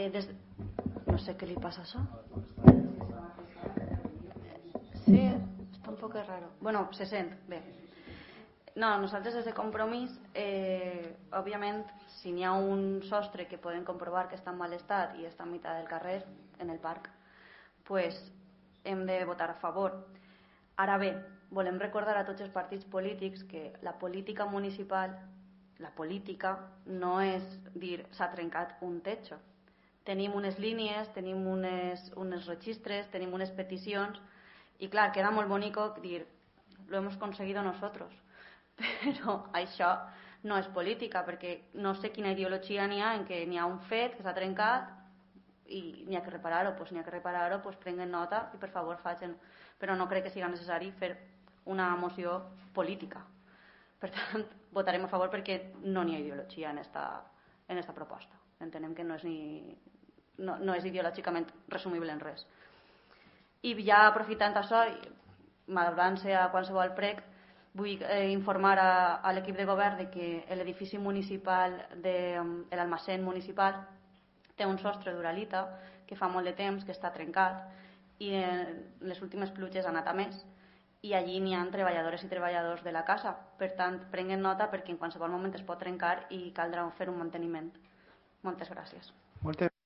No sé què li passa a això. Sí, està un poc raro. Bueno, se sent bé. No, nosaltres des de Compromís, òbviament, si n'hi ha un sostre que podem comprovar que està en mal estat i està a meitat del carrer, en el parc, pues hem de votar a favor. Ara bé, volem recordar a tots els partits polítics que la política municipal, la política no és dir s'ha trencat un techo. Tenim unes línies, tenim unes registres, tenim unes peticions i clar, queda molt bonico dir lo hemos conseguido nosotros, però això no és política, perquè no sé quina ideologia n'hi ha en què n'hi ha un fet que s'ha trencat i n'hi ha que reparar-ho, doncs n'hi ha que reparar-ho, doncs prenguen nota i per favor facin, però no crec que sigui necessari fer una moció política. Per tant, votarem a favor perquè no n'hi ha ideologia en esta proposta. Entenem que no és ideològicament resumible en res. I ja aprofitant això, m'adorant-se a qualsevol prec, vull informar a l'equip de govern de que l'edifici municipal de l'almacén municipal té un sostre d'uralita que fa molt de temps que està trencat i les últimes pluges han anat a més i allí n'hi ha treballadores i treballadors de la casa. Per tant, prenguen nota perquè en qualsevol moment es pot trencar i caldrà fer un manteniment. Moltes gràcies.